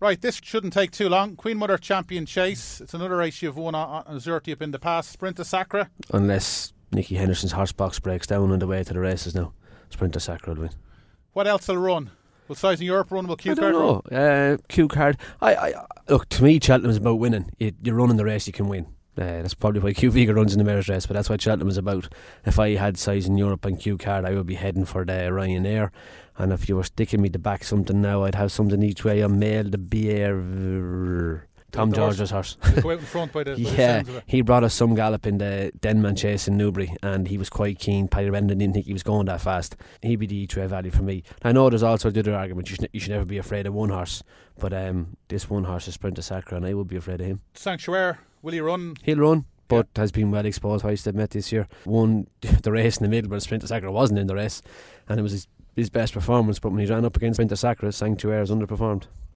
Right, this shouldn't take too long. Queen Mother Champion Chase. It's another race you've won on Zurti up in the past. Sprinter Sacra. Unless Nicky Henderson's horse box breaks down on the way to the races now. Sprinter Sacra will win. What else will run? Will Size in Europe run? Will Q Card run? I don't know. Q Card. Look, to me, Cheltenham's about winning. You're running the race, you can win. That's probably why Q Vega runs in the Mayor's race, but that's what Cheltenham is about. If I had Size in Europe and Q Card, I would be heading for the Ryanair. And if you were sticking me to back something now, I'd have something each way on Mail, the BR Tom George's horse. Go out in front by the yeah, he brought us some gallop in the Denman Chase in Newbury, and he was quite keen. Paddy Rendon didn't think he was going that fast. He'd be the each-way value for me. I know there's also the other argument, you should never be afraid of one horse, but this one horse is Sprinter Sacra, and I would be afraid of him. Sanctuary, will he run? He'll run, but has been well exposed, I used to admit, this year. Won the race in the middle, but Sprinter Sacra wasn't in the race, and it was his best performance, but when he ran up against Sprinter Sacra, Sanctuary has underperformed.